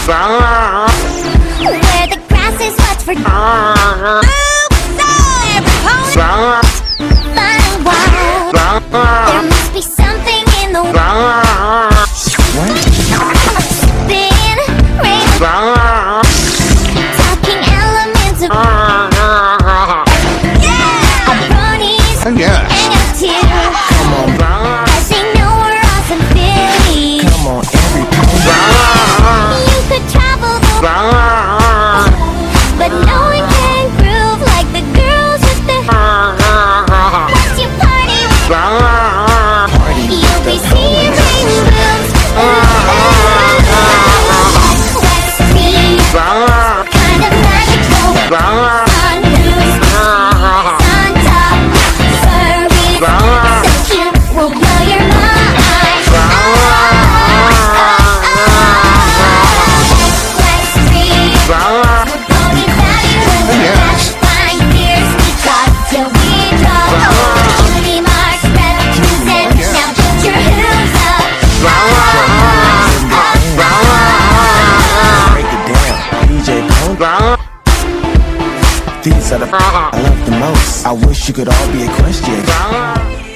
Where the grass is much for fun wild. There must be something in the spin, rain, talking elements of bronies Yeah. hang out too. Come on, Cause they know we're awesome Philly. come on, everybody. You could travel the world, but no one can groove like the girls with the once you party with you'll be seeing rainbows. West Beach, kind of magical. Sun news, sun top, furry, so cute, will blow your mind. West Beach, we're pony fabulous. Yes. Fine beers, we got till we drop. Cutie marks, represent. Now put your hooves up. Break it down, DJ Punk. These are the I love the most. I wish you could all be equestrian.